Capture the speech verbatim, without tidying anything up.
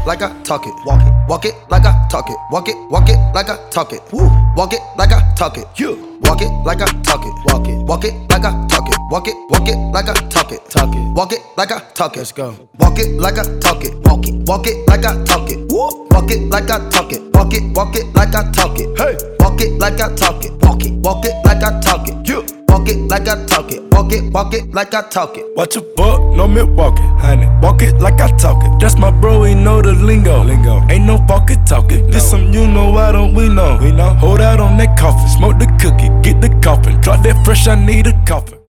like I talk it. Walk it, walk it like I talk it. Walk it, walk it like I talk it. Woo. Walk it like I talk it. You walk it like I talk it. Walk it, walk it like I talk it. Walk it, walk it like I talk it. Talk it, walk it like I talk it. Let's go. Walk it like I talk it. Walk it, walk it like I talk it. Woo. Walk it like I talk it. Walk it, walk it like I talk it. Hey, walk it like I talk it. Walk it, walk it like I talk it. You walk it like I talk it. Walk it, walk it like I talk it. Watch your buck, no Milwaukee, honey. Walk it like I talk it. That's my bro, he know the lingo. Lingo. Ain't no walkie talking. This some you know, why don't we know? We know. Hold out on that coffin, smoke the cookie, get the coffin. Drop that fresh, I need a coffin.